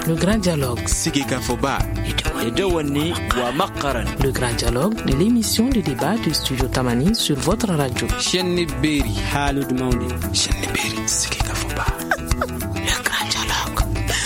Le grand dialogue. Sigika Foba. Edewani wa Makaran. Le grand dialogue de l'émission de débat du studio Tamani sur votre radio. Chenni Beri. Halud Maudi. Chenni Beri. Sigika Foba. Le grand dialogue.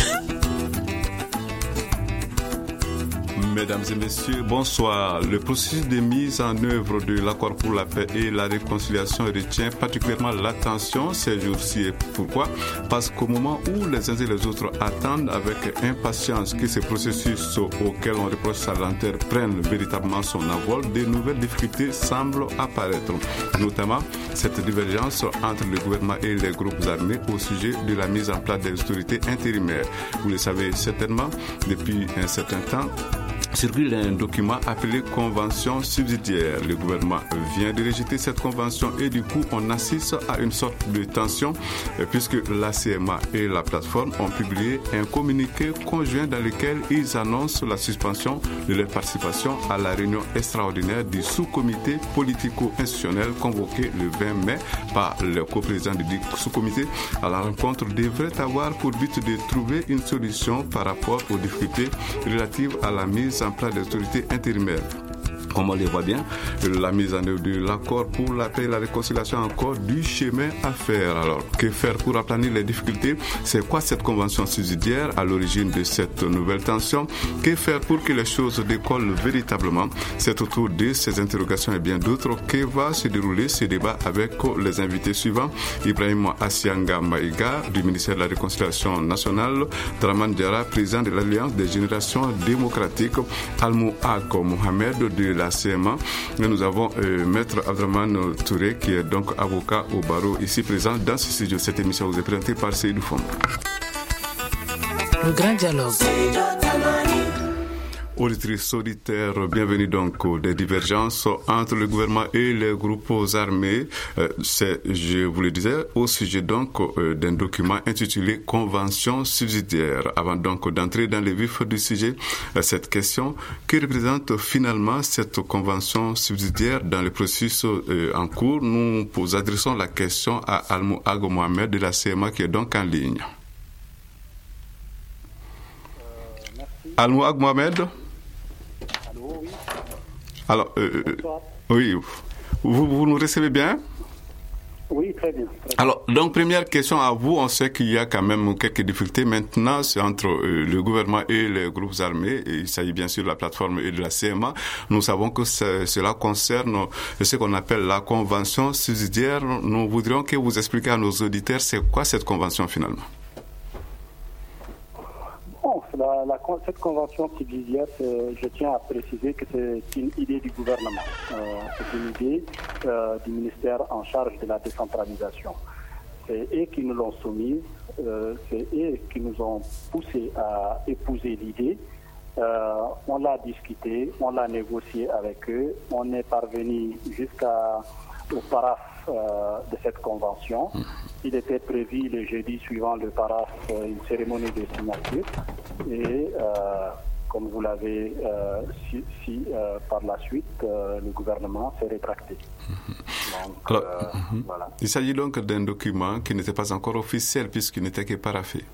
Mesdames et messieurs, bonsoir. Le processus de mise en œuvre de l'accord pour la paix et la réconciliation retient particulièrement l'attention ces jours-ci. Et pourquoi ? Parce qu'au moment où les uns et les autres attendent avec impatience que ce processus auquel on reproche sa lenteur prenne véritablement son envol, de nouvelles difficultés semblent apparaître. Notamment cette divergence entre le gouvernement et les groupes armés au sujet de la mise en place des autorités intérimaires. Vous le savez certainement, depuis un certain temps, circule un document appelé Convention subsidiaire. Le gouvernement vient de rejeter cette convention et du coup on assiste à une sorte de tension puisque la CMA et la plateforme ont publié un communiqué conjoint dans lequel ils annoncent la suspension de leur participation à la réunion extraordinaire du sous-comité politico-institutionnel convoqué le 20 mai par le coprésident du sous-comité. À la rencontre devrait avoir pour but de trouver une solution par rapport aux difficultés relatives à la mise en place des autorités intérimaires. Comme on le voit bien, la mise en œuvre de l'accord pour la paix et la réconciliation a encore du chemin à faire. Alors, que faire pour aplanir les difficultés ? C'est quoi cette convention subsidiaire à l'origine de cette nouvelle tension ? Que faire pour que les choses décollent véritablement ? C'est autour de ces interrogations et bien d'autres que va se dérouler ce débat avec les invités suivants. Ibrahim Asianga Maïga du ministère de la Réconciliation nationale, Draman Diarra, président de l'Alliance des générations démocratiques, Almou Ako Mohamed de la CMA. Et nous avons Maître Abdraman Touré qui est donc avocat au barreau ici présent dans ce studio. Cette émission vous est présentée par Seydou Fond. Le grand dialogue. Auditrices, auditeurs, bienvenue donc aux divergences entre le gouvernement et les groupes armés. C'est, je vous le disais, au sujet donc d'un document intitulé Convention subsidiaire. Avant donc d'entrer dans le vif du sujet, cette question, que représente finalement cette convention subsidiaire dans le processus en cours? Nous adressons la question à Almou Ago Mohamed de la CMA qui est donc en ligne. Almou Ago Mohamed? Alors, oui, vous nous recevez bien? Oui, très bien. Alors, donc, première question à vous. On sait qu'il y a quand même quelques difficultés. Maintenant, c'est entre le gouvernement et les groupes armés. Il s'agit bien sûr de la plateforme et de la CMA. Nous savons que cela concerne ce qu'on appelle la convention subsidiaire. Nous voudrions que vous expliquiez à nos auditeurs c'est quoi cette convention finalement. Cette convention subsidiaire, je tiens à préciser que c'est une idée du gouvernement. C'est une idée du ministère en charge de la décentralisation. C'est eux qui nous l'ont soumise, c'est eux qui nous ont poussé à épouser l'idée. On l'a discuté, on l'a négocié avec eux, on est parvenu jusqu'au paraphe de cette convention. Il était prévu le jeudi suivant le paraphe une cérémonie de signature et comme vous l'avez par la suite, le gouvernement s'est rétracté. Donc, alors, voilà. Il s'agit donc d'un document qui n'était pas encore officiel puisqu'il n'était que paraphé.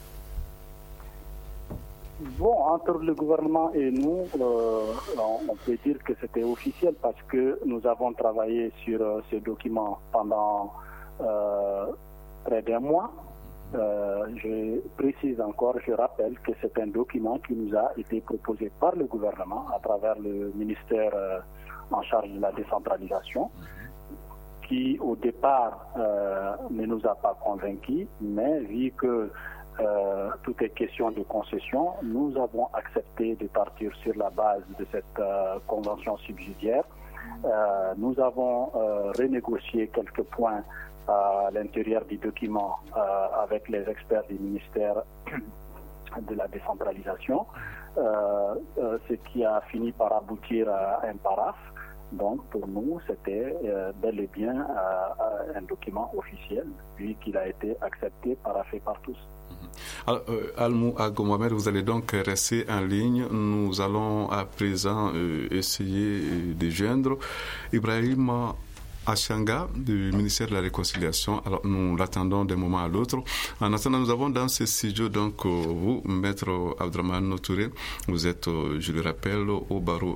Bon, entre le gouvernement et nous, on peut dire que c'était officiel parce que nous avons travaillé sur ce document pendant près d'un mois. Je précise encore, je rappelle que c'est un document qui nous a été proposé par le gouvernement à travers le ministère en charge de la décentralisation, qui au départ ne nous a pas convaincus, mais vu que tout est question de concession, nous avons accepté de partir sur la base de cette convention subsidiaire. Nous avons renégocié quelques points à l'intérieur du document avec les experts du ministère de la décentralisation, ce qui a fini par aboutir à un paraphe. Donc pour nous, c'était bel et bien un document officiel, vu qu'il a été accepté, paraphé par tous. Alors, Almou Ago Mohamed, vous allez donc rester en ligne. Nous allons à présent essayer de joindre Ibrahim Achanga du ministère de la Réconciliation. Alors, nous l'attendons d'un moment à l'autre. En attendant, nous avons dans ce studio, donc, vous, Maître Abdraman Touré, vous êtes, je le rappelle, au barreau.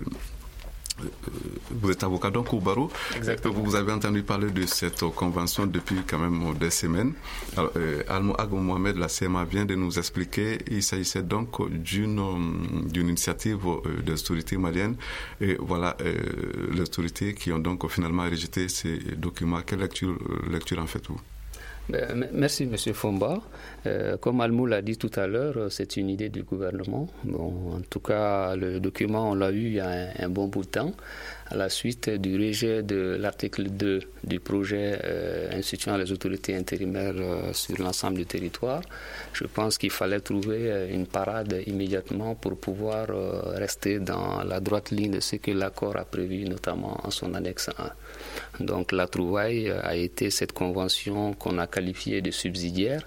Vous êtes avocat donc au barreau. Exactement. Vous avez entendu parler de cette convention depuis quand même des semaines. Alors, Almohad Mohamed, la CMA vient de nous expliquer. Il s'agissait donc d'une initiative des autorités maliennes. Et voilà, les autorités qui ont donc finalement rejeté ces documents. Quelle lecture en faites-vous? Merci, M. Fomba. Comme Almou l'a dit tout à l'heure, c'est une idée du gouvernement. Bon, en tout cas, le document, on l'a eu il y a un bon bout de temps, à la suite du rejet de l'article 2 du projet instituant les autorités intérimaires sur l'ensemble du territoire. Je pense qu'il fallait trouver une parade immédiatement pour pouvoir rester dans la droite ligne de ce que l'accord a prévu, notamment en son annexe 1. Donc la trouvaille a été cette convention qu'on a qualifiée de subsidiaire,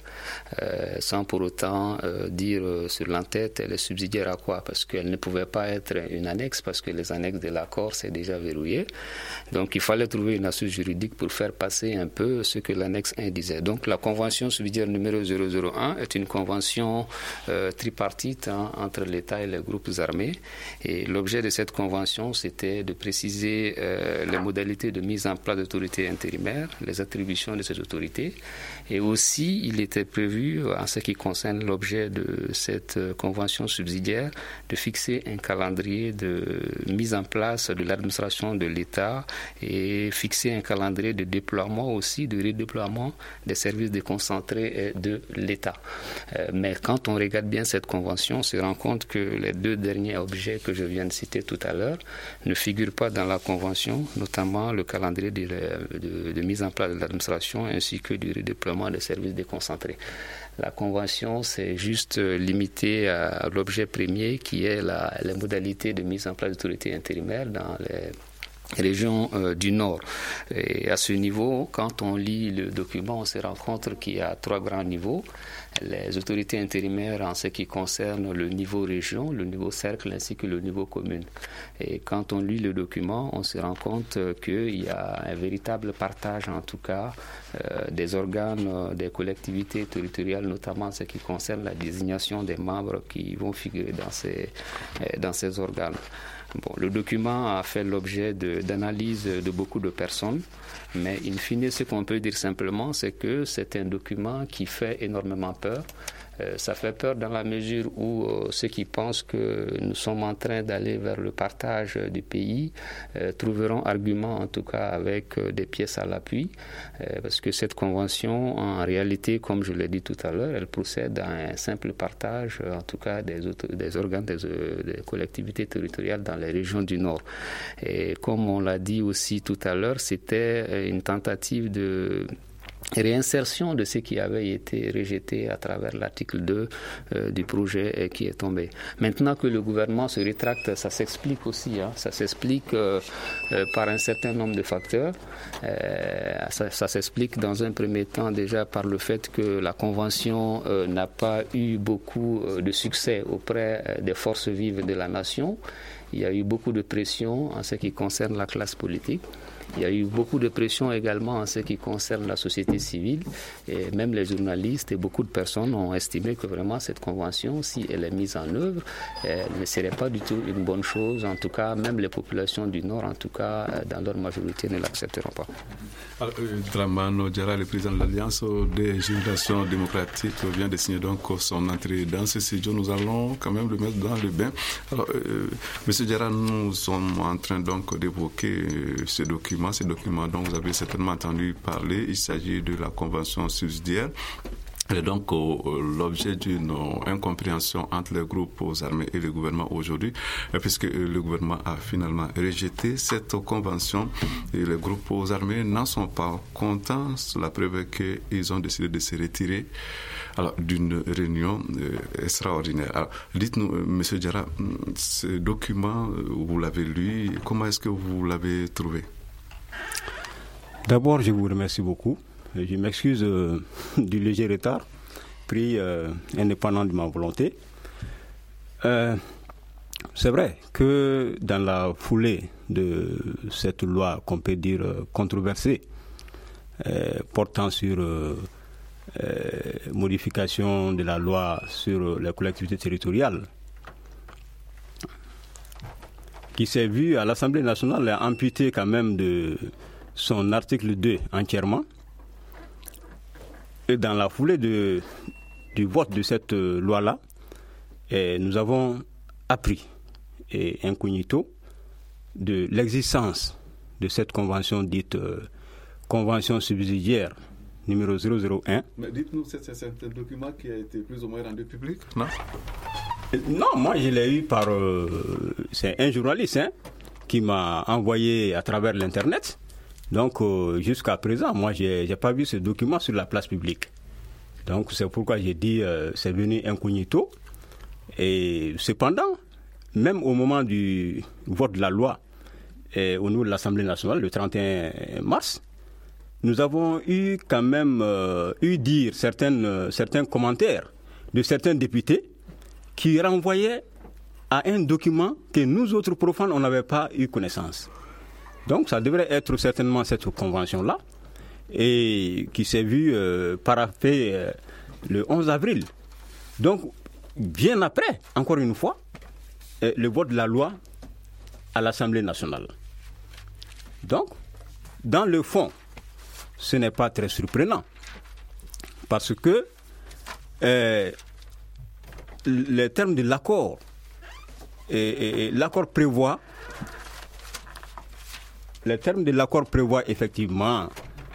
sans pour autant dire sur l'entête elle est subsidiaire à quoi, parce qu'elle ne pouvait pas être une annexe, parce que les annexes de l'accord c'est déjà verrouillé. Donc il fallait trouver une assise juridique pour faire passer un peu ce que l'annexe 1 disait. Donc la convention subsidiaire numéro 001 est une convention tripartite entre l'État et les groupes armés. Et l'objet de cette convention, c'était de préciser les modalités de mise en place d'autorités intérimaires, les attributions de ces autorités. Et aussi, il était prévu, en ce qui concerne l'objet de cette convention subsidiaire, de fixer un calendrier de mise en place de l'administration de l'État et fixer un calendrier de déploiement aussi, de redéploiement des services déconcentrés de l'État. Mais quand on regarde bien cette convention, on se rend compte que les deux derniers objets que je viens de citer tout à l'heure ne figurent pas dans la convention, notamment le calendrier de mise en place de l'administration ainsi que du redéploiement des services déconcentrés. La convention, c'est juste limité à l'objet premier qui est les modalités de mise en place d'autorités intérimaires dans les régions du Nord. Et à ce niveau, quand on lit le document, on se rend compte qu'il y a 3 grands niveaux. Les autorités intérimaires en ce qui concerne le niveau région, le niveau cercle ainsi que le niveau commune. Et quand on lit le document, on se rend compte qu'il y a un véritable partage en tout cas des organes des collectivités territoriales, notamment en ce qui concerne la désignation des membres qui vont figurer dans ces organes. Bon, le document a fait l'objet d'analyse de beaucoup de personnes, mais in fine, ce qu'on peut dire simplement, c'est que c'est un document qui fait énormément peur. Ça fait peur dans la mesure où ceux qui pensent que nous sommes en train d'aller vers le partage du pays trouveront argument, en tout cas avec des pièces à l'appui, parce que cette convention, en réalité, comme je l'ai dit tout à l'heure, elle procède à un simple partage, en tout cas des organes des collectivités territoriales dans les régions du Nord. Et comme on l'a dit aussi tout à l'heure, c'était une tentative de réinsertion de ce qui avait été rejeté à travers l'article 2 du projet qui est tombé. Maintenant que le gouvernement se rétracte, ça s'explique aussi. Ça s'explique par un certain nombre de facteurs. Ça s'explique dans un premier temps déjà par le fait que la Convention n'a pas eu beaucoup de succès auprès des forces vives de la nation. Il y a eu beaucoup de pression en ce qui concerne la classe politique. Il y a eu beaucoup de pression également en ce qui concerne la société civile et même les journalistes et beaucoup de personnes ont estimé que vraiment cette convention, si elle est mise en œuvre, ne serait pas du tout une bonne chose. En tout cas, même les populations du Nord, en tout cas, dans leur majorité, ne l'accepteront pas. Dramane Diarra, le président de l'Alliance des générations démocratiques, vient de signer donc son entrée dans ce studio. Nous allons quand même le mettre dans le bain. Alors, Monsieur Diarra, nous sommes en train donc d'évoquer ce document dont vous avez certainement entendu parler. Il s'agit de la convention subsidiaire. Elle est donc l'objet d'une incompréhension entre les groupes armés et le gouvernement aujourd'hui, puisque le gouvernement a finalement rejeté cette convention et les groupes armés n'en sont pas contents. La preuve est qu'ils ont décidé de se retirer d'une réunion extraordinaire. Alors, dites-nous, M. Diarra, ce document, vous l'avez lu, comment est-ce que vous l'avez trouvé? D'abord, je vous remercie beaucoup. Je m'excuse du léger retard pris indépendant de ma volonté. C'est vrai que dans la foulée de cette loi qu'on peut dire controversée, portant sur modification de la loi sur les collectivités territoriales, qui s'est vu à l'Assemblée nationale amputé quand même de son article 2 entièrement. Et dans la foulée du vote de cette loi-là, nous avons appris incognito de l'existence de cette convention dite convention subsidiaire numéro 001. Mais dites-nous, c'est un document qui a été plus ou moins rendu public, non? Non, moi je l'ai eu par... c'est un journaliste qui m'a envoyé à travers l'Internet. Donc jusqu'à présent, moi je n'ai pas vu ce document sur la place publique. Donc c'est pourquoi j'ai dit c'est venu incognito. Et cependant, même au moment du vote de la loi au niveau de l'Assemblée nationale, le 31 mars, nous avons eu quand même dire certains commentaires de certains députés qui renvoyaient à un document que nous autres profanes, on n'avait pas eu connaissance. Donc ça devrait être certainement cette convention-là, et qui s'est vue paraphée le 11 avril. Donc, bien après, encore une fois, le vote de la loi à l'Assemblée nationale. Donc, dans le fond, ce n'est pas très surprenant, parce que les termes de l'accord, l'accord prévoit, les termes de l'accord prévoient effectivement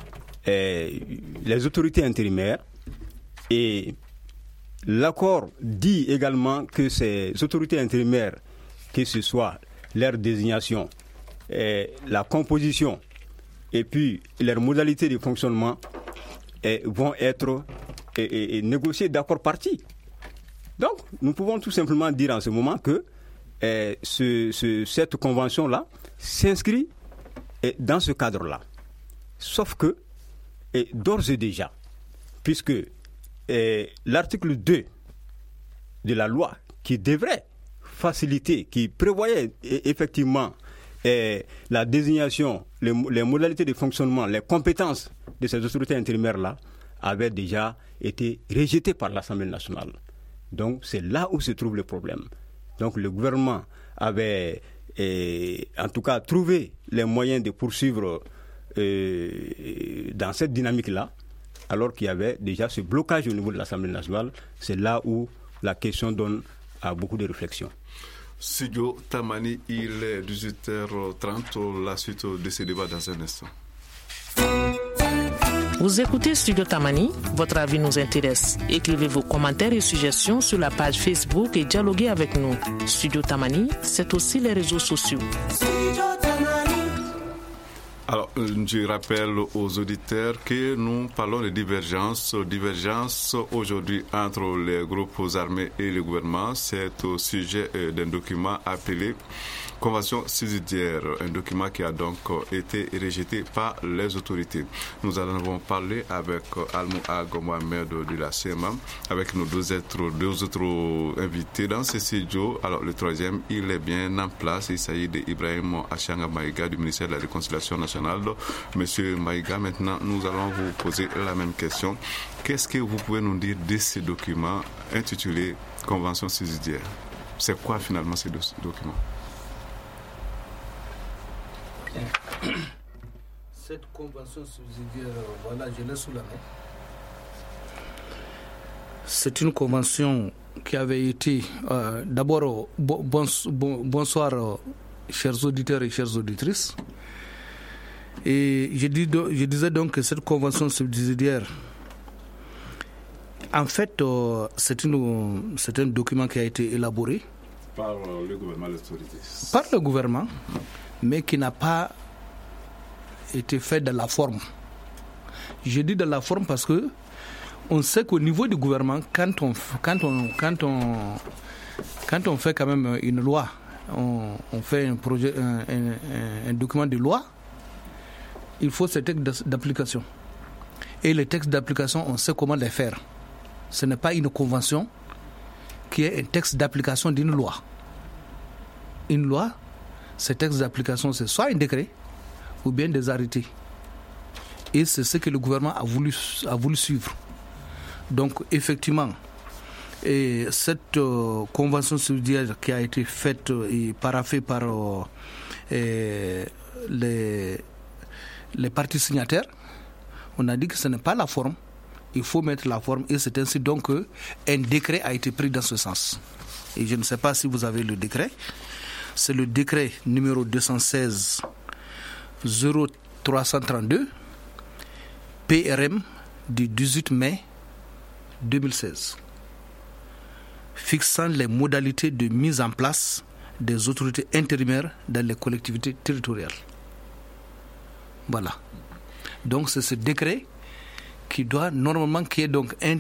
les autorités intérimaires, et l'accord dit également que ces autorités intérimaires, que ce soit leur désignation, la composition et puis leurs modalités de fonctionnement, vont être négociées d'accord parties. Donc, nous pouvons tout simplement dire en ce moment que cette convention-là s'inscrit dans ce cadre-là. Sauf que, d'ores et déjà, puisque l'article 2 de la loi qui devrait faciliter, qui prévoyait effectivement la désignation, les modalités de fonctionnement, les compétences de ces autorités intérimaires-là, avait déjà été rejeté par l'Assemblée nationale. Donc c'est là où se trouve le problème. Donc le gouvernement avait en tout cas trouvé les moyens de poursuivre dans cette dynamique-là, alors qu'il y avait déjà ce blocage au niveau de l'Assemblée nationale. C'est là où la question donne à beaucoup de réflexions. Studio Tamani, il est 18h30, la suite de ce débat dans un instant. Vous écoutez Studio Tamani, votre avis nous intéresse. Écrivez vos commentaires et suggestions sur la page Facebook et dialoguez avec nous. Studio Tamani, c'est aussi les réseaux sociaux. Alors, je rappelle aux auditeurs que nous parlons de divergences aujourd'hui entre les groupes armés et le gouvernement. C'est au sujet d'un document appelé Convention subsidiaire, un document qui a donc été rejeté par les autorités. Nous en avons parlé avec Almou Ag Mohamed de la CMA, avec nos deux autres invités dans ce studio. Alors, le troisième, il est bien en place. Il s'agit d'Ibrahim Achanga Maïga du ministère de la Réconciliation nationale. Monsieur Maïga, maintenant, nous allons vous poser la même question. Qu'est-ce que vous pouvez nous dire de ce document intitulé Convention subsidiaire? C'est quoi finalement ce document? Cette convention subsidiaire, voilà, je l'ai sous la main. C'est une convention qui avait été... d'abord, bonsoir, chers auditeurs et chères auditrices. Et je disais donc que cette convention subsidiaire, en fait, c'est un document qui a été élaboré par le gouvernement, les autorités. Par le gouvernement, mais qui n'a pas été fait de la forme. Je dis de la forme parce que on sait qu'au niveau du gouvernement, quand on fait quand même une loi, on fait un projet, un document de loi, il faut ces textes d'application. Et les textes d'application, on sait comment les faire. Ce n'est pas une convention qui est un texte d'application d'une loi. une loi, ces textes d'application, c'est soit un décret ou bien des arrêtés. Et c'est ce que le gouvernement a voulu suivre. Donc, effectivement, et cette convention subsidiaire qui a été faite et paraphée par les parties signataires, on a dit que ce n'est pas la forme, il faut mettre la forme, et c'est ainsi donc qu'un décret a été pris dans ce sens. Et je ne sais pas si vous avez le décret. C'est le décret numéro 216 0332 PRM du 18 mai 2016 fixant les modalités de mise en place des autorités intérimaires dans les collectivités territoriales. Voilà. Donc c'est ce décret qui doit normalement, qui est donc un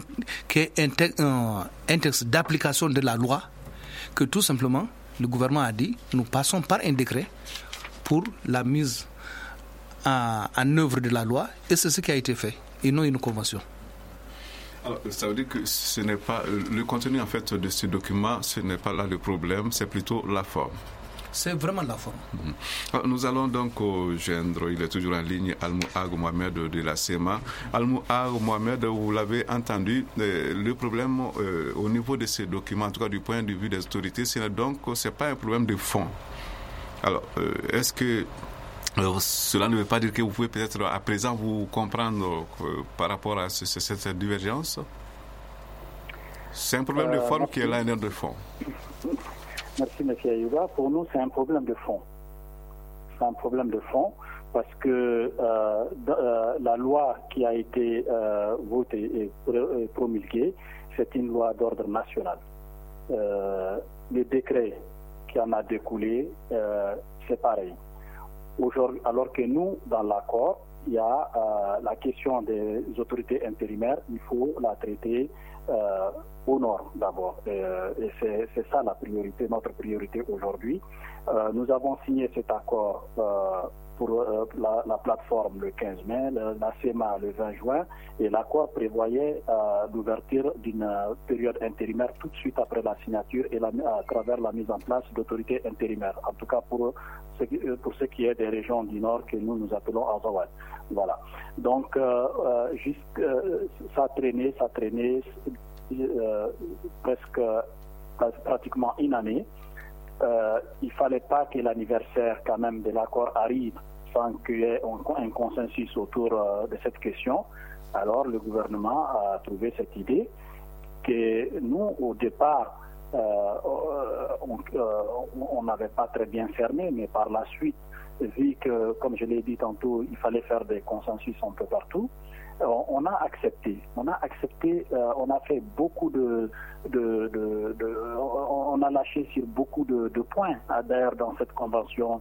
texte d'application de la loi, que tout simplement le gouvernement a dit, nous passons par un décret pour la mise en œuvre de la loi, et c'est ce qui a été fait, et non une convention. Alors, ça veut dire que ce n'est pas le contenu en fait de ce document, ce n'est pas là le problème, c'est plutôt la forme. C'est vraiment la forme. Alors, nous allons donc joindre, il est toujours en ligne, Almouag Mohamed de la SEMA. Almouag Mohamed, vous l'avez entendu, le problème au niveau de ces documents, en tout cas du point de vue des autorités, c'est pas un problème de fond. Alors, est-ce que cela ne veut pas dire que vous pouvez peut-être à présent vous comprendre par rapport à cette divergence? C'est un problème de forme qui est là, un de fond. Merci, M. Ayouba. Pour nous, c'est un problème de fond. C'est un problème de fond parce que la loi qui a été votée et promulguée, c'est une loi d'ordre national. Le décret qui en a découlé, c'est pareil. Aujourd'hui, alors que nous, dans l'accord, il y a la question des autorités intérimaires, il faut la traiter au nord d'abord. Et c'est ça la priorité, notre priorité aujourd'hui. Nous avons signé cet accord pour la plateforme le 15 mai, la SEMA le 20 juin, et l'accord prévoyait l'ouverture d'une période intérimaire tout de suite après la signature et à travers la mise en place d'autorités intérimaires, en tout cas pour ce qui est des régions du nord que nous appelons Azawad. Voilà. Donc, ça traînait presque pratiquement une année. Il ne fallait pas que l'anniversaire quand même de l'accord arrive sans qu'il y ait un consensus autour de cette question. Alors le gouvernement a trouvé cette idée que nous, au départ, on n'avait pas très bien cerné, mais par la suite, vu que, comme je l'ai dit tantôt, il fallait faire des consensus un peu partout, on a accepté. On a fait beaucoup on a lâché sur beaucoup de points. D'ailleurs, dans cette convention,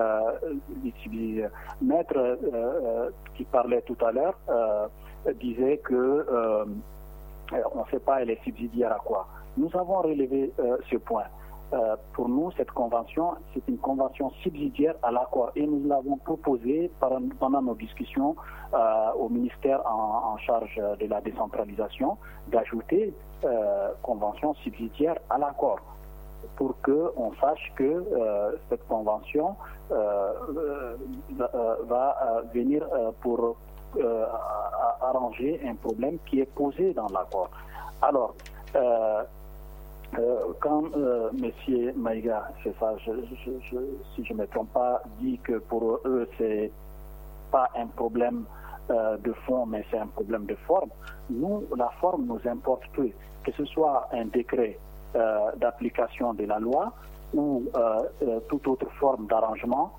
Maître qui parlait tout à l'heure disait que on ne sait pas elle est subsidiaire à quoi. Nous avons relevé ce point. Pour nous, cette convention, c'est une convention subsidiaire à l'accord et nous l'avons proposé pendant nos discussions au ministère en charge de la décentralisation d'ajouter convention subsidiaire à l'accord pour qu'on sache que cette convention va venir pour arranger un problème qui est posé dans l'accord. Alors, quand M. Maïga, c'est ça, si je ne me trompe pas, dit que pour eux, c'est pas un problème de fond, mais c'est un problème de forme, nous, la forme nous importe peu. Que ce soit un décret d'application de la loi ou toute autre forme d'arrangement,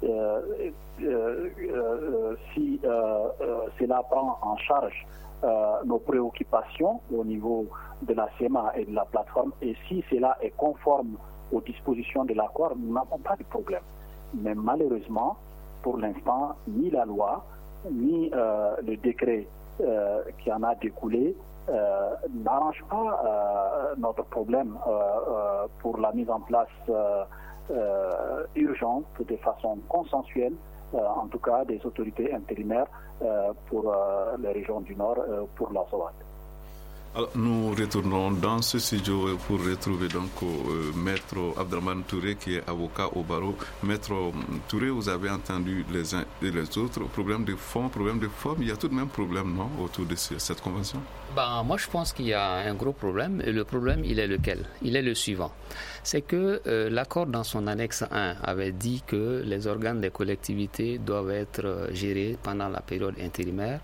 si cela prend en charge nos préoccupations au niveau de la SEMA et de la plateforme, et si cela est conforme aux dispositions de l'accord, nous n'avons pas de problème. Mais malheureusement, pour l'instant, ni la loi, ni le décret qui en a découlé n'arrange pas notre problème pour la mise en place urgente, de façon consensuelle, en tout cas des autorités intérimaires pour les régions du Nord, pour la SOAT. Alors, nous retournons dans ce studio pour retrouver donc Maître Abdrahmane Touré qui est avocat au barreau. Maître Touré, vous avez entendu les uns et les autres. Problème de fond, problème de forme, il y a tout de même problème, non, autour de cette convention? Moi, je pense qu'il y a un gros problème. Et le problème, il est lequel? Il est le suivant. C'est que l'accord dans son annexe 1 avait dit que les organes des collectivités doivent être gérés pendant la période intérimaire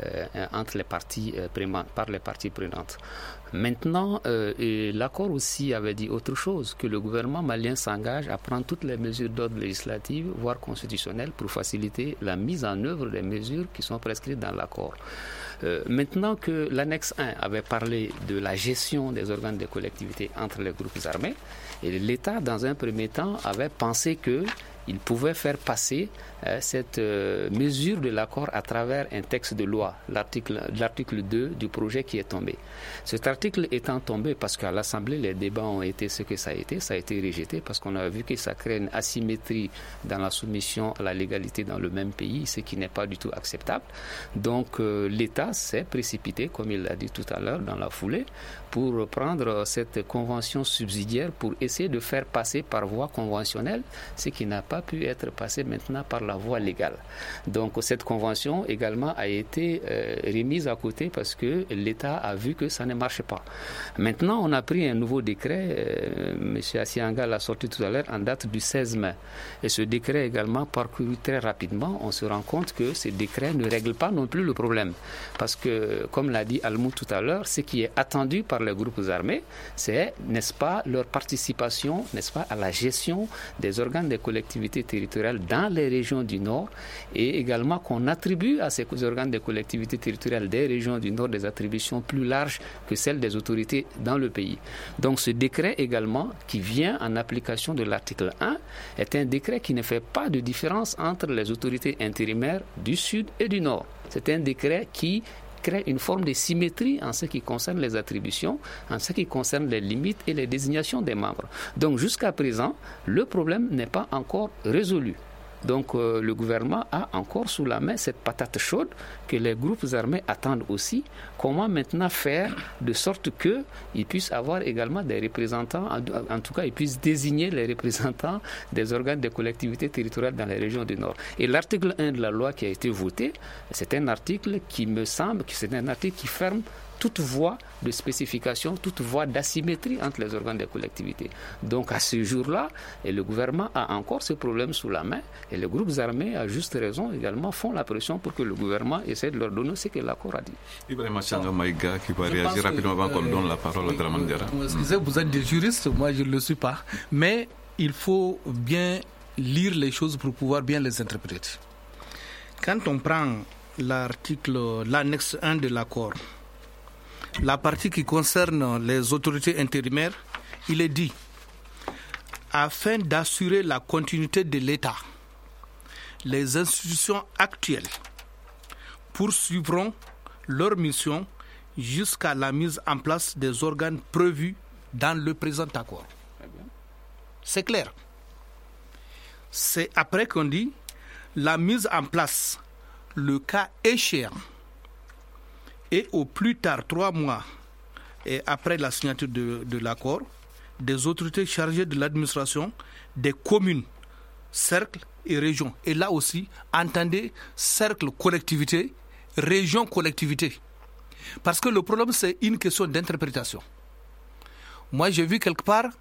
entre les parties par les parties prenantes. Maintenant, l'accord aussi avait dit autre chose, que le gouvernement malien s'engage à prendre toutes les mesures d'ordre législatif, voire constitutionnelles, pour faciliter la mise en œuvre des mesures qui sont prescrites dans l'accord. Maintenant que l'annexe 1 avait parlé de la gestion des organes des collectivités entre les groupes armés, et l'État, dans un premier temps, avait pensé qu'il pouvait faire passer cette mesure de l'accord à travers un texte de loi, l'article 2 du projet qui est tombé. Cet article étant tombé parce qu'à l'Assemblée, les débats ont été ce que ça a été rejeté parce qu'on a vu que ça crée une asymétrie dans la soumission à la légalité dans le même pays, ce qui n'est pas du tout acceptable. Donc l'État s'est précipité, comme il l'a dit tout à l'heure, dans la foulée, pour prendre cette convention subsidiaire pour essayer de faire passer par voie conventionnelle ce qui n'a pas pu être passé maintenant par la voie légale. Donc cette convention également a été remise à côté parce que l'État a vu que ça ne marche pas. Maintenant, on a pris un nouveau décret, M. Asianga l'a sorti tout à l'heure, en date du 16 mai. Et ce décret également parcouru très rapidement, on se rend compte que ce décret ne règle pas non plus le problème. Parce que, comme l'a dit Almou tout à l'heure, ce qui est attendu par les groupes armés, c'est, n'est-ce pas, leur participation, n'est-ce pas, à la gestion des organes des collectivités territoriales dans les régions du Nord et également qu'on attribue à ces organes des collectivités territoriales des régions du Nord des attributions plus larges que celles des autorités dans le pays. Donc ce décret également, qui vient en application de l'article 1, est un décret qui ne fait pas de différence entre les autorités intérimaires du Sud et du Nord. C'est un décret qui crée une forme de symétrie en ce qui concerne les attributions, en ce qui concerne les limites et les désignations des membres. Donc jusqu'à présent, le problème n'est pas encore résolu. Donc le gouvernement a encore sous la main cette patate chaude que les groupes armés attendent aussi. Comment maintenant faire de sorte qu'ils puissent avoir également des représentants, en tout cas ils puissent désigner les représentants des organes des collectivités territoriales dans les régions du Nord. Et l'article 1 de la loi qui a été voté, c'est un article qui me semble que c'est un article qui ferme toute voie de spécification, toute voie d'asymétrie entre les organes des collectivités. Donc à ce jour-là, et le gouvernement a encore ce problème sous la main, et les groupes armés, à juste raison, également font la pression pour que le gouvernement essaie de leur donner ce que l'accord a dit. Ibrahima Changa Maïga qui va réagir rapidement avant qu'on donne la parole à Abdrahmane Diarra. Excusez, vous êtes des juristes, moi je ne le suis pas, mais il faut bien lire les choses pour pouvoir bien les interpréter. Quand on prend l'annexe 1 de l'accord, la partie qui concerne les autorités intérimaires, il est dit afin d'assurer la continuité de l'État, les institutions actuelles poursuivront leur mission jusqu'à la mise en place des organes prévus dans le présent accord. C'est clair. C'est après qu'on dit la mise en place, le cas échéant, et au plus tard 3 mois et après la signature de l'accord, des autorités chargées de l'administration des communes, cercles et régions. Et là aussi, entendez cercle collectivité, région collectivité. Parce que le problème, c'est une question d'interprétation. Moi, j'ai vu quelque part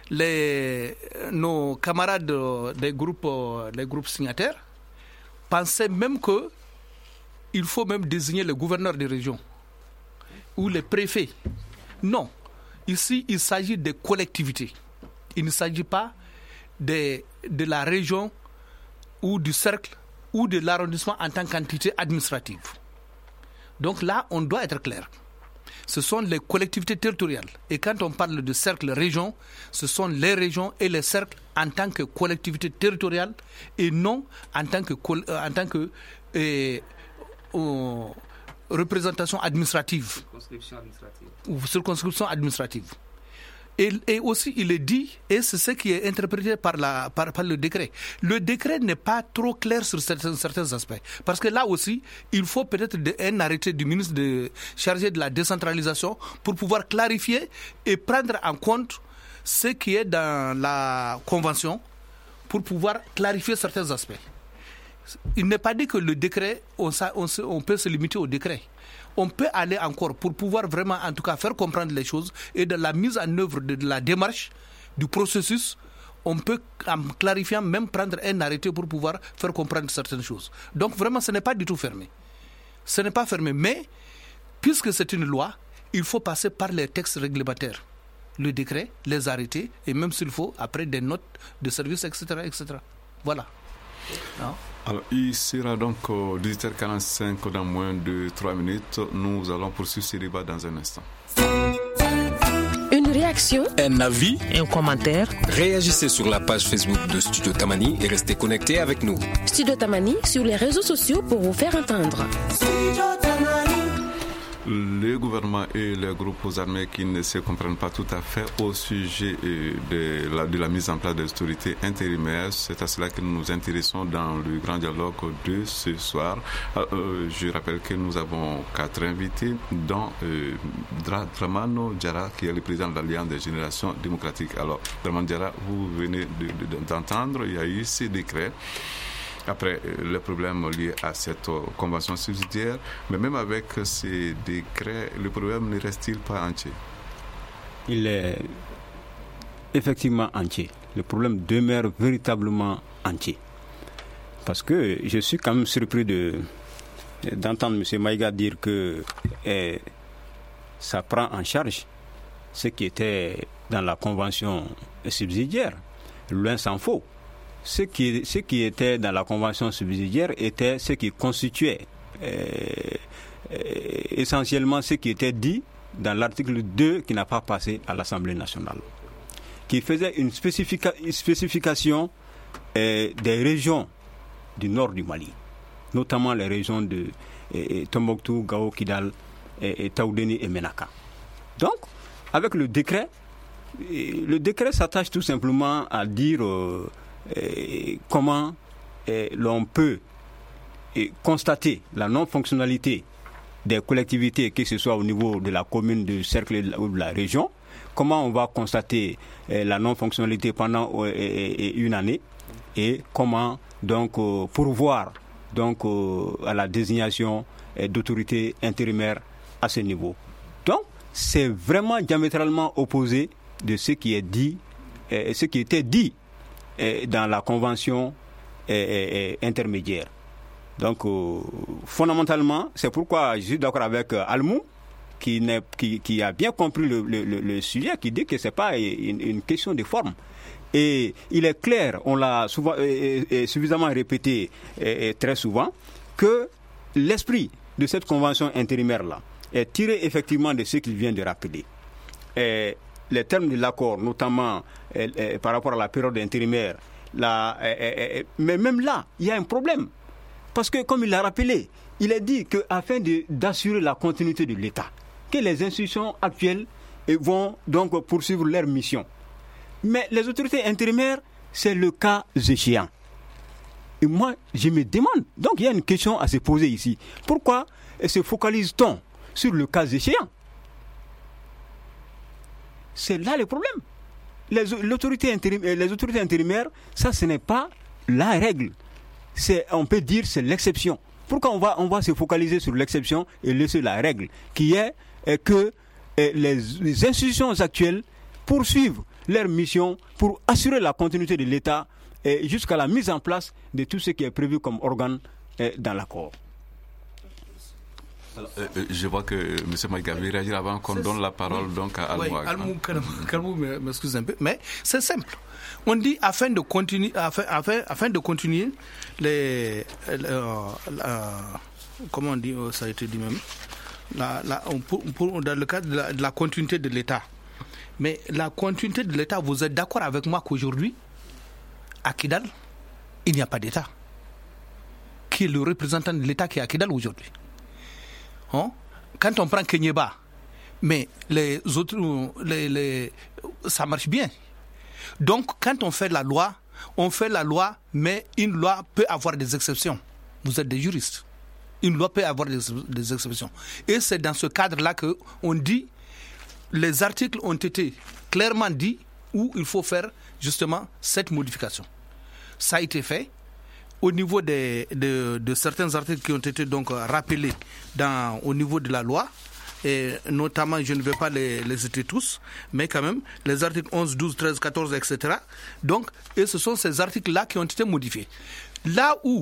nos camarades des groupes signataires pensaient même que il faut même désigner le gouverneur des régions ou les préfets. Non. Ici, il s'agit de collectivités. Il ne s'agit pas de la région ou du cercle ou de l'arrondissement en tant qu'entité administrative. Donc là, on doit être clair. Ce sont les collectivités territoriales. Et quand on parle de cercle-région, ce sont les régions et les cercles en tant que collectivités territoriales et non en tant que représentation administrative ou circonscription administrative. Et aussi, il est dit, et c'est ce qui est interprété par le décret. Le décret n'est pas trop clair sur certains aspects. Parce que là aussi, il faut peut-être un arrêté du ministre chargé de la décentralisation pour pouvoir clarifier et prendre en compte ce qui est dans la convention pour pouvoir clarifier certains aspects. Il n'est pas dit que le décret, on peut se limiter au décret. On peut aller encore pour pouvoir vraiment, en tout cas, faire comprendre les choses et de la mise en œuvre de la démarche, du processus, on peut, en clarifiant, même prendre un arrêté pour pouvoir faire comprendre certaines choses. Donc vraiment, ce n'est pas du tout fermé. Ce n'est pas fermé, mais puisque c'est une loi, il faut passer par les textes réglementaires. Le décret, les arrêtés, et même s'il faut, après des notes de service, etc. etc. Voilà. Non? Alors, il sera donc 18h45 dans moins de 3 minutes. Nous allons poursuivre ce débat dans un instant. Une réaction, un avis, un commentaire. Réagissez sur la page Facebook de Studio Tamani et restez connectés avec nous. Studio Tamani sur les réseaux sociaux pour vous faire entendre. Le gouvernement et les groupes armés qui ne se comprennent pas tout à fait au sujet de la mise en place des autorités intérimaires, c'est à cela que nous nous intéressons dans le grand dialogue de ce soir. Je rappelle que nous avons 4 invités, dont Dramano Diarra, qui est le président de l'Alliance des générations démocratiques. Alors, Dramano Diarra, vous venez d'entendre, il y a eu ces décrets. Après, les problèmes liés à cette convention subsidiaire, mais même avec ces décrets, le problème ne reste-t-il pas entier? Il est effectivement entier. Le problème demeure véritablement entier. Parce que je suis quand même surpris d'entendre M. Maïga dire que ça prend en charge ce qui était dans la convention subsidiaire. Loin s'en faut. Ce qui était dans la convention subsidiaire était ce qui constituait essentiellement ce qui était dit dans l'article 2 qui n'a pas passé à l'Assemblée nationale, qui faisait une spécification des régions du nord du Mali, notamment les régions de Tombouctou, Gao, Kidal, Taoudeni et Menaka. Donc, avec le décret s'attache tout simplement à dire comment l'on peut constater la non-fonctionnalité des collectivités, que ce soit au niveau de la commune, du cercle ou de la région, comment on va constater la non-fonctionnalité pendant une année et comment donc pourvoir donc à la désignation d'autorités intérimaires à ce niveau. Donc c'est vraiment diamétralement opposé de ce qui est dit, ce qui était dit dans la convention intermédiaire. Donc, fondamentalement, c'est pourquoi je suis d'accord avec Almou, qui a bien compris le sujet, qui dit que ce n'est pas une question de forme. Et il est clair, on l'a souvent, suffisamment répété très souvent, que l'esprit de cette convention intérimaire-là est tiré effectivement de ce qu'il vient de rappeler. Les termes de l'accord, notamment par rapport à la période intérimaire, mais même là, il y a un problème. Parce que, comme il l'a rappelé, il est dit qu'afin d'assurer la continuité de l'État, que les institutions actuelles vont donc poursuivre leur mission. Mais les autorités intérimaires, c'est le cas échéant. Et moi, je me demande, donc il y a une question à se poser ici. Pourquoi se focalise-t-on sur le cas échéant? C'est là le problème. Les autorités intérimaires, ça ce n'est pas la règle. On peut dire c'est l'exception. Pourquoi on va se focaliser sur l'exception et laisser la règle, qui est que les institutions actuelles poursuivent leur mission pour assurer la continuité de l'État jusqu'à la mise en place de tout ce qui est prévu comme organe dans l'accord. Je vois que M. Maïga veut réagir avant qu'on donne la parole donc à Almou. Oui, Almou m'excuse un peu, mais c'est simple. On dit afin de continuer comment on dit, ça a été dit même, dans le cadre de la continuité de l'État. Mais la continuité de l'État, vous êtes d'accord avec moi qu'aujourd'hui, à Kidal, il n'y a pas d'État. Qui est le représentant de l'État qui est à Kidal aujourd'hui? Quand on prend Kenyeba, Mais les autres, ça marche bien. Donc, quand on fait la loi, mais une loi peut avoir des exceptions. Vous êtes des juristes. Une loi peut avoir des exceptions. Et c'est dans ce cadre-là qu'on dit, les articles ont été clairement dit où il faut faire justement cette modification. Ça a été fait au niveau de certains articles qui ont été donc rappelés au niveau de la loi. Et notamment, je ne vais pas les citer tous, mais quand même, les articles 11, 12, 13, 14, etc. Donc, et ce sont ces articles-là qui ont été modifiés. Là où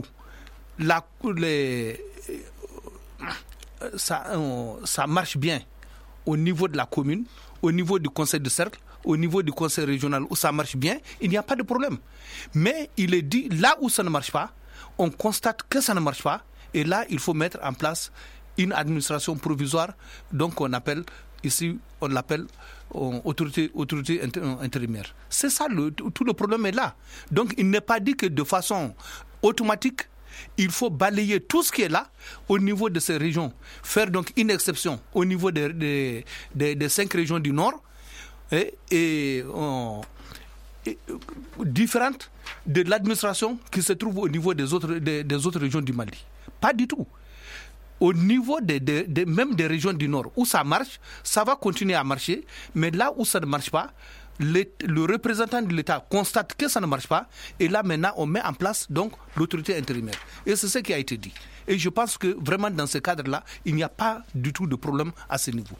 ça marche bien au niveau de la commune, au niveau du conseil de cercle, au niveau du conseil régional où ça marche bien, il n'y a pas de problème. Mais il est dit, là où ça ne marche pas, on constate que ça ne marche pas, et là, il faut mettre en place une administration provisoire, donc on l'appelle autorité intérimaire. C'est ça, tout le problème est là. Donc il n'est pas dit que de façon automatique, il faut balayer tout ce qui est là au niveau de ces régions, faire donc une exception au niveau des 5 régions du Nord et différentes de l'administration qui se trouve au niveau des autres régions du Mali. Pas du tout. Au niveau même des régions du Nord où ça marche, ça va continuer à marcher, mais là où ça ne marche pas, le représentant de l'État constate que ça ne marche pas, et là maintenant on met en place donc l'autorité intérimaire. Et c'est ce qui a été dit. Et je pense que vraiment dans ce cadre-là, il n'y a pas du tout de problème à ce niveau.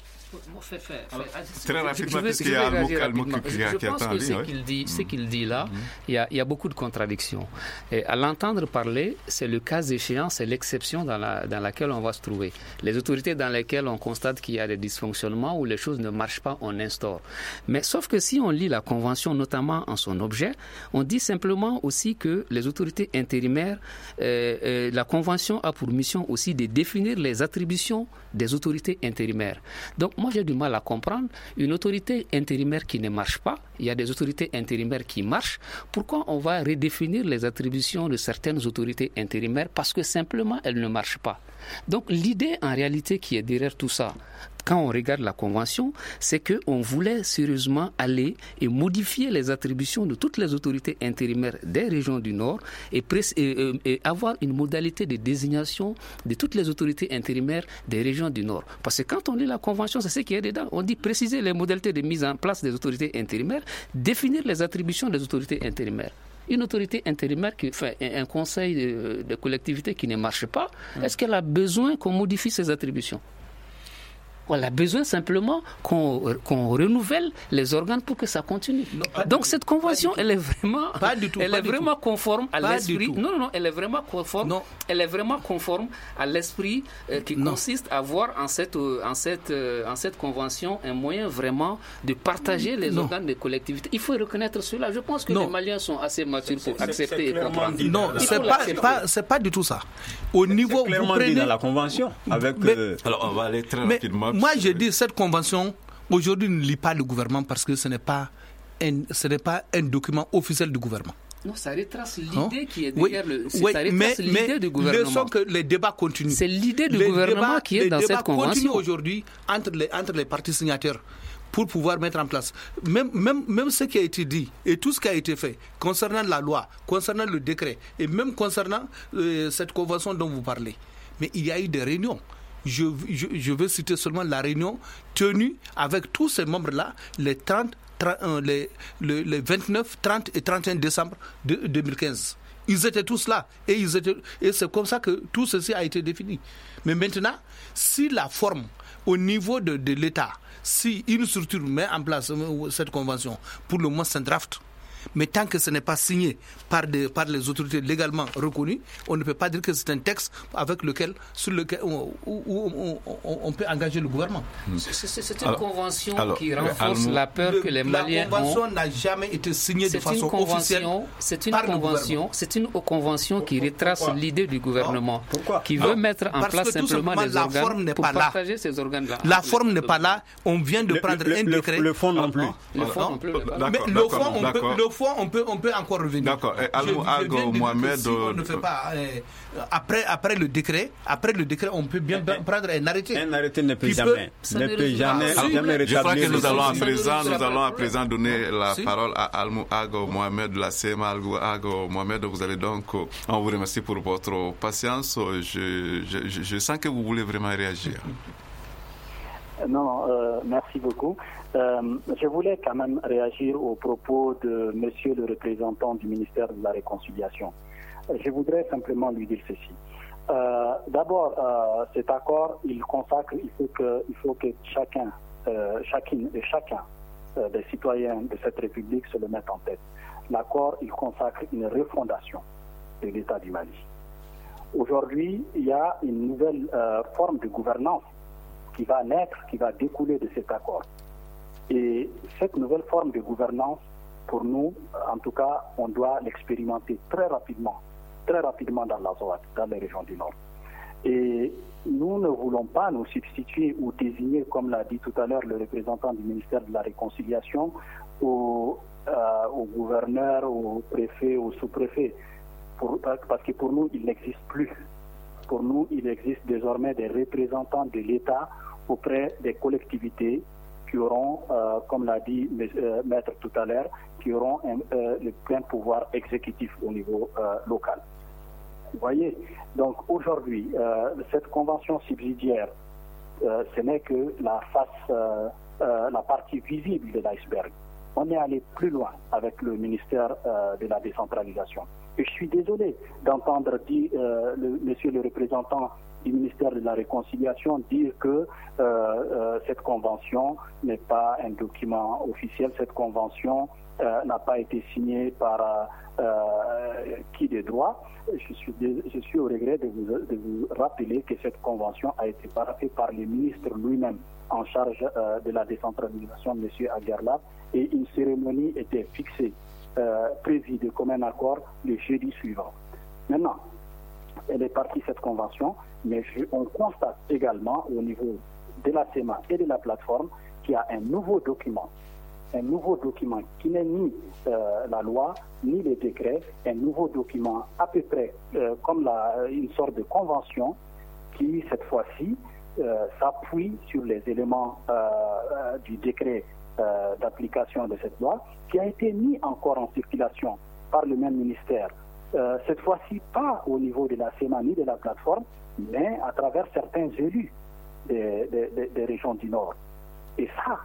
Très rapidement, parce qu'il y a Almo qui attend. Ce qu'il dit là, il y a beaucoup de contradictions. Et à l'entendre parler, c'est le cas échéant, c'est l'exception dans laquelle on va se trouver. Les autorités dans lesquelles on constate qu'il y a des dysfonctionnements, où les choses ne marchent pas, on instaure. Mais sauf que si on lit la Convention, notamment en son objet, on dit simplement aussi que les autorités intérimaires, la Convention a pour mission aussi de définir les attributions des autorités intérimaires. Donc, moi, j'ai du mal à comprendre une autorité intérimaire qui ne marche pas. Il y a des autorités intérimaires qui marchent. Pourquoi on va redéfinir les attributions de certaines autorités intérimaires parce que simplement elles ne marchent pas? Donc, l'idée en réalité qui est derrière tout ça, quand on regarde la Convention, c'est qu'on voulait sérieusement aller et modifier les attributions de toutes les autorités intérimaires des régions du Nord et avoir une modalité de désignation de toutes les autorités intérimaires des régions du Nord. Parce que quand on lit la Convention, c'est ce qui est dedans. On dit préciser les modalités de mise en place des autorités intérimaires, définir les attributions des autorités intérimaires. Une autorité intérimaire qui fait un conseil de collectivité qui ne marche pas, est-ce qu'elle a besoin qu'on modifie ses attributions? On a besoin simplement qu'on renouvelle les organes pour que ça continue. Donc cette convention, elle est vraiment, vraiment conforme à l'esprit. Non, elle est vraiment conforme. Non. Elle est vraiment conforme à l'esprit qui consiste à voir en cette convention un moyen vraiment de partager les organes des collectivités. Il faut reconnaître cela. Je pense que les Maliens sont assez matures pour accepter et comprendre. Non, c'est pas du tout ça. Au niveau vous prenez dans la convention avec. Alors on va aller très rapidement. Moi, je dis cette convention, aujourd'hui, ne lit pas le gouvernement parce que ce n'est pas un document officiel du gouvernement. Non, ça retrace l'idée qui est derrière l'idée du gouvernement. Mais que les débats continuent. C'est l'idée du gouvernement qui est dans cette convention. Les débats continuent aujourd'hui entre les partis signataires pour pouvoir mettre en place. Même ce qui a été dit et tout ce qui a été fait concernant la loi, concernant le décret et même concernant cette convention dont vous parlez. Mais il y a eu des réunions. Je veux citer seulement la réunion tenue avec tous ces membres-là les 29, 30 et 31 décembre 2015. Ils étaient tous là et c'est comme ça que tout ceci a été défini. Mais maintenant, si la forme au niveau de l'État, si une structure met en place cette convention, pour le moins c'est un draft. Mais tant que ce n'est pas signé par les autorités légalement reconnues, on ne peut pas dire que c'est un texte sur lequel on peut engager le gouvernement. C'est une convention qui renforce la peur que les Maliens ont. La convention n'a jamais été signée de façon officielle par le gouvernement. C'est une convention qui retrace l'idée du gouvernement, qui veut mettre en place simplement les organes pour partager ces organes-là. La forme n'est pas là. On vient de prendre un décret. Le fond non plus. Le fond, fois, on peut encore revenir. D'accord. Mohamed, on ne fait pas. Après le décret, on peut bien prendre un arrêté. Un arrêté ne peut jamais rétablir. Je crois que nous allons à présent donner la parole à Almou Ago Mohamed de la CMA. Ago Mohamed, vous allez donc, on vous remercie pour votre patience. Je sens que vous voulez vraiment réagir. Non, merci beaucoup. Je voulais quand même réagir aux propos de monsieur le représentant du ministère de la Réconciliation. Je voudrais simplement lui dire ceci. D'abord, cet accord, il consacre, il faut que chacune et chacun des citoyens de cette République se le mette en tête. L'accord, il consacre une refondation de l'État du Mali. Aujourd'hui, il y a une nouvelle forme de gouvernance qui va naître, qui va découler de cet accord. Et cette nouvelle forme de gouvernance, pour nous, en tout cas, on doit l'expérimenter très rapidement dans la ZOAD, dans les régions du Nord. Et nous ne voulons pas nous substituer ou désigner, comme l'a dit tout à l'heure le représentant du ministère de la Réconciliation, au gouverneur, au préfet, au sous-préfet, parce que pour nous, il n'existe plus. Pour nous, il existe désormais des représentants de l'État auprès des collectivités qui auront, comme l'a dit Maître tout à l'heure, qui auront le plein pouvoir exécutif au niveau local. Vous voyez, donc aujourd'hui, cette convention subsidiaire, ce n'est que la partie visible de l'iceberg. On est allé plus loin avec le ministère de la décentralisation. Et je suis désolé d'entendre monsieur le représentant du ministère de la Réconciliation dire que cette convention n'est pas un document officiel, cette convention n'a pas été signée par qui de droit. Je suis au regret de vous rappeler que cette convention a été paraphée par le ministre lui-même en charge de la décentralisation, M. Aguerla, et une cérémonie était fixée, prévue de commun accord le jeudi suivant. Maintenant, elle est partie cette convention, mais on constate également au niveau de la CEMA et de la plateforme qu'il y a un nouveau document qui n'est ni la loi, ni les décrets, un nouveau document à peu près comme une sorte de convention qui, cette fois-ci, s'appuie sur les éléments du décret d'application de cette loi, qui a été mis encore en circulation par le même ministère. Cette fois-ci, pas au niveau de la CEMA ni de la plateforme, mais à travers certains élus des régions du Nord. Et ça,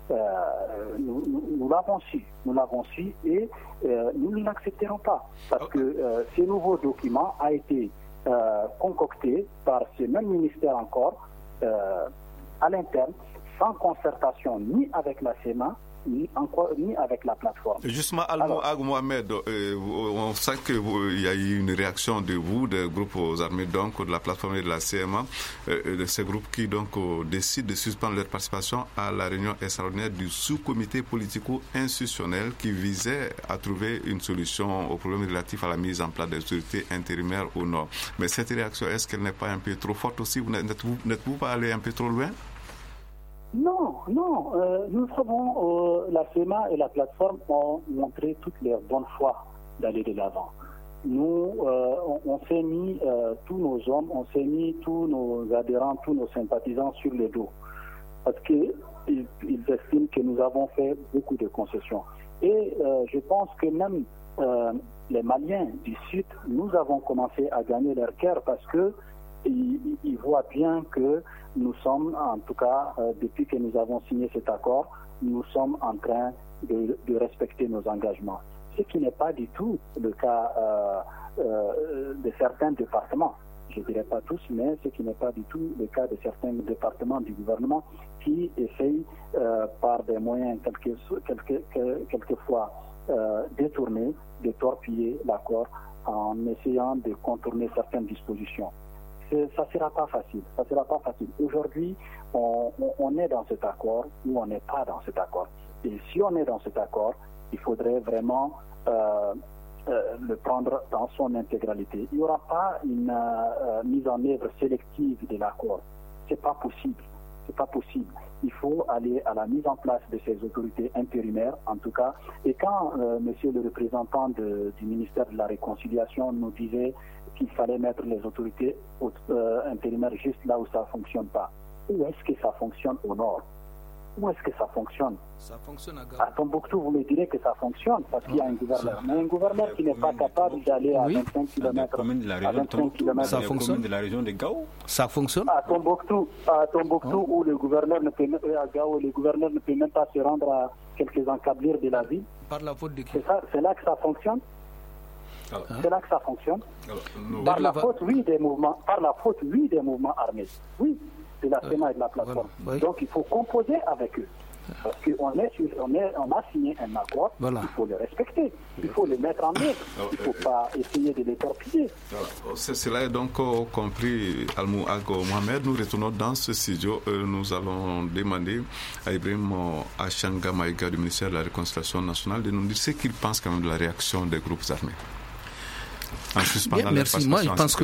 nous l'avons su et nous ne l'accepterons pas parce que ce nouveau document a été concocté par ce même ministère encore à l'interne, sans concertation ni avec la CEMA ni avec la plateforme. Justement, Almou Mohamed, on sent qu'il y a eu une réaction de vous, des groupes aux armées, donc de la plateforme et de la CMA, de ces groupes qui donc décident de suspendre leur participation à la réunion extraordinaire du sous-comité politico-institutionnel qui visait à trouver une solution aux problèmes relatifs à la mise en place des autorités intérimaires au Nord. Mais cette réaction, est-ce qu'elle n'est pas un peu trop forte aussi? N'êtes-vous pas allé un peu trop loin? Non. Nous savons, la CEMA et la plateforme ont montré toute leur bonne foi d'aller de l'avant. Nous, on s'est mis tous nos hommes, on s'est mis tous nos adhérents, tous nos sympathisants sur le dos. Parce qu'ils estiment que nous avons fait beaucoup de concessions. Et je pense que même les Maliens du Sud, nous avons commencé à gagner leur cœur parce que ils voient bien que nous sommes, en tout cas, depuis que nous avons signé cet accord, nous sommes en train de respecter nos engagements. Ce qui n'est pas du tout le cas de certains départements. Je ne dirais pas tous, mais ce qui n'est pas du tout le cas de certains départements du gouvernement qui essayent par des moyens quelquefois détournés de torpiller l'accord en essayant de contourner certaines dispositions. Ça ne sera pas facile. Aujourd'hui, on est dans cet accord ou on n'est pas dans cet accord. Et si on est dans cet accord, il faudrait vraiment le prendre dans son intégralité. Il n'y aura pas une mise en œuvre sélective de l'accord. C'est pas possible. il faut aller à la mise en place de ces autorités intérimaires, en tout cas. Et quand monsieur le représentant du ministère de la Réconciliation nous disait qu'il fallait mettre les autorités intérimaires juste là où ça ne fonctionne pas, où est-ce que ça fonctionne au nord? Où est-ce que ça fonctionne? Ça fonctionne à Tombouctou, vous me direz que ça fonctionne parce qu'il y a un gouverneur. Mais un gouverneur qui n'est pas capable d'aller à 25 km, ça fonctionne de la région de Gao. Ça fonctionne à Tombouctou où le gouverneur ne peut, à Gao, le gouverneur ne peut même pas se rendre à quelques encablures de la ville. Par la faute de qui? C'est là que ça fonctionne. C'est là que ça fonctionne. Par la faute, oui, des mouvements armés. Oui. De la SEMA et de la plateforme. Voilà, oui. Donc il faut composer avec eux. Parce qu'on on a signé un accord, il faut le respecter, il faut le mettre en œuvre, il ne faut pas essayer de les torpiller. Cela est donc compris, Almou Ago Mohamed. Nous retournons dans ce studio. Nous allons demander à Ibrahim Achanga Maïga du ministère de la Réconciliation nationale de nous dire ce qu'il pense quand même de la réaction des groupes armés. En suspendant merci. Moi, je pense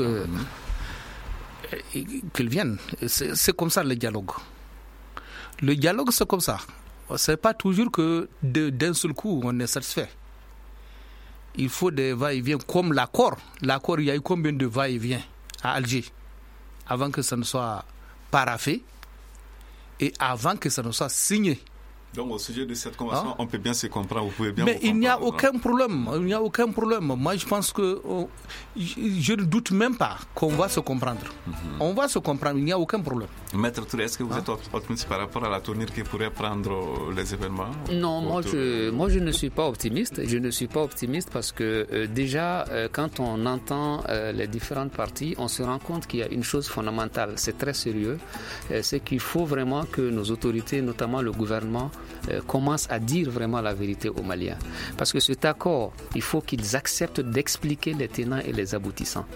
qu'ils viennent. C'est comme ça le dialogue. Le dialogue, c'est comme ça. C'est pas toujours que d'un seul coup on est satisfait. Il faut des va-et-vient comme l'accord. L'accord, il y a eu combien de va-et-vient à Alger avant que ça ne soit paraphé et avant que ça ne soit signé. Donc au sujet de cette convention, on peut bien se comprendre, vous pouvez bien. Mais il n'y a aucun problème. Il n'y a aucun problème. Moi, je pense que je ne doute même pas qu'on va se comprendre. On va se comprendre. Il n'y a aucun problème. Maître Touré, est-ce que vous êtes optimiste par rapport à la tournure qui pourrait prendre les événements? Non, moi je ne suis pas optimiste. Je ne suis pas optimiste parce que déjà, quand on entend les différentes parties, on se rend compte qu'il y a une chose fondamentale. C'est très sérieux. C'est qu'il faut vraiment que nos autorités, notamment le gouvernement, commencent à dire vraiment la vérité aux Maliens. Parce que cet accord, il faut qu'ils acceptent d'expliquer les tenants et les aboutissants.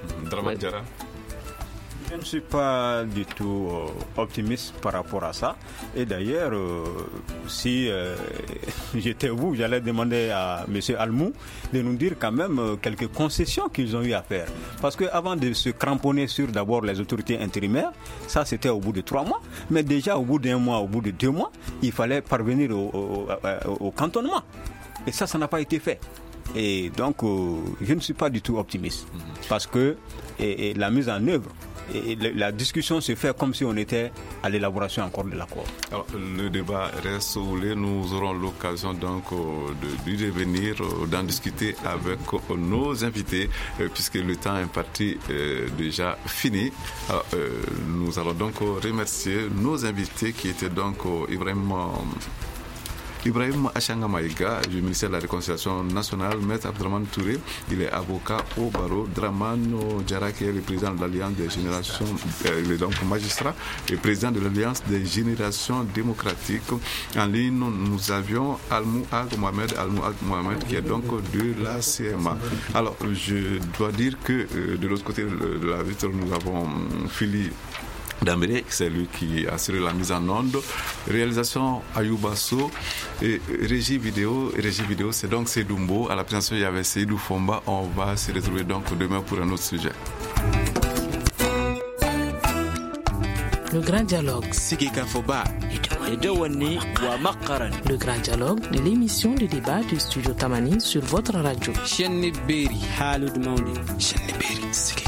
Je ne suis pas du tout optimiste par rapport à ça. Et d'ailleurs, si j'étais vous, j'allais demander à M. Almou de nous dire quand même quelques concessions qu'ils ont eu à faire. Parce qu'avant de se cramponner sur d'abord les autorités intérimaires, ça c'était au bout de 3 mois. Mais déjà au bout d'1 mois, au bout de 2 mois, il fallait parvenir au cantonnement. Et ça n'a pas été fait. Et donc, je ne suis pas du tout optimiste. Parce que la mise en œuvre, et la discussion se fait comme si on était à l'élaboration encore de l'accord. Alors, le débat reste ouvert. Nous aurons l'occasion donc de revenir, d'en discuter avec nos invités, puisque le temps imparti est déjà fini. Alors, nous allons donc remercier nos invités qui étaient donc Ibrahim Achanga Maïga du ministère de la Réconciliation nationale, Maître Abdraman Touré, il est avocat au barreau, Dramano Diarra qui est le président de l'Alliance des générations, il est donc magistrat et président de l'Alliance des générations démocratiques. En ligne, nous avions Almou Ag Mohamed qui est donc de la CMA. Alors, je dois dire que de l'autre côté de la vitre, nous avons Philippe Dambélé, c'est lui qui a assuré la mise en onde. Réalisation Ayoubasso et régie vidéo c'est donc Sedoumbo. À la présentation il y avait Seydou Fomba. On va se retrouver donc demain pour un autre sujet. Le grand dialogue. Le grand dialogue de l'émission de débat du studio Tamani sur votre radio.